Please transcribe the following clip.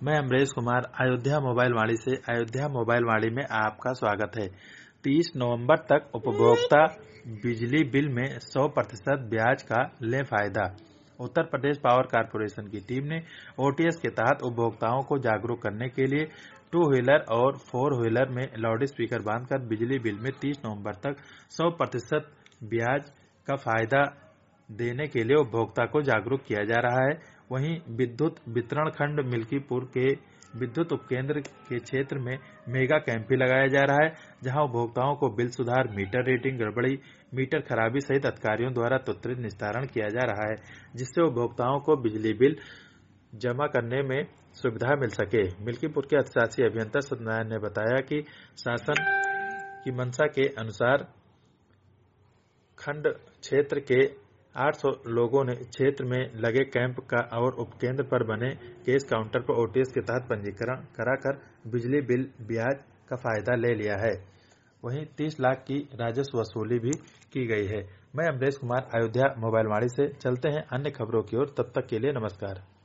मैं अमरेश कुमार अयोध्या मोबाइल वाणी से अयोध्या मोबाइल वाणी में आपका स्वागत है। 30 नवंबर तक उपभोक्ता बिजली बिल में 100% ब्याज का ले फायदा। उत्तर प्रदेश पावर कारपोरेशन की टीम ने ओटीएस के तहत उपभोक्ताओं को जागरूक करने के लिए 2 व्हीलर और 4 व्हीलर में लाउड स्पीकर बांधकर बिजली बिल में 30 नवंबर तक 100% ब्याज का फायदा देने के लिए उपभोक्ता को जागरूक किया जा रहा है। वहीं विद्युत वितरण खंड मिल्कीपुर के विद्युत उपकेंद्र के क्षेत्र में मेगा कैंप भी लगाया जा रहा है, जहां उपभोक्ताओं को बिल सुधार, मीटर रीडिंग गड़बड़ी, मीटर खराबी सहित अधिकारियों द्वारा त्वरित निस्तारण किया जा रहा है, जिससे उपभोक्ताओं को बिजली बिल जमा करने में सुविधा मिल सके। मिल्कीपुर के अधिशासी अभियंता सत्यनारायण ने बताया कि शासन की मंशा के अनुसार खंड क्षेत्र के 800 लोगों ने क्षेत्र में लगे कैंप का और उपकेंद्र पर बने कैश काउंटर पर ओटीएस के तहत पंजीकरण कराकर बिजली बिल ब्याज का फायदा ले लिया है। वहीं 30 लाख की राजस्व वसूली भी की गई है। मैं अमरेश कुमार अयोध्या मोबाइल वाणी से। चलते हैं अन्य खबरों की ओर, तब तक के लिए नमस्कार।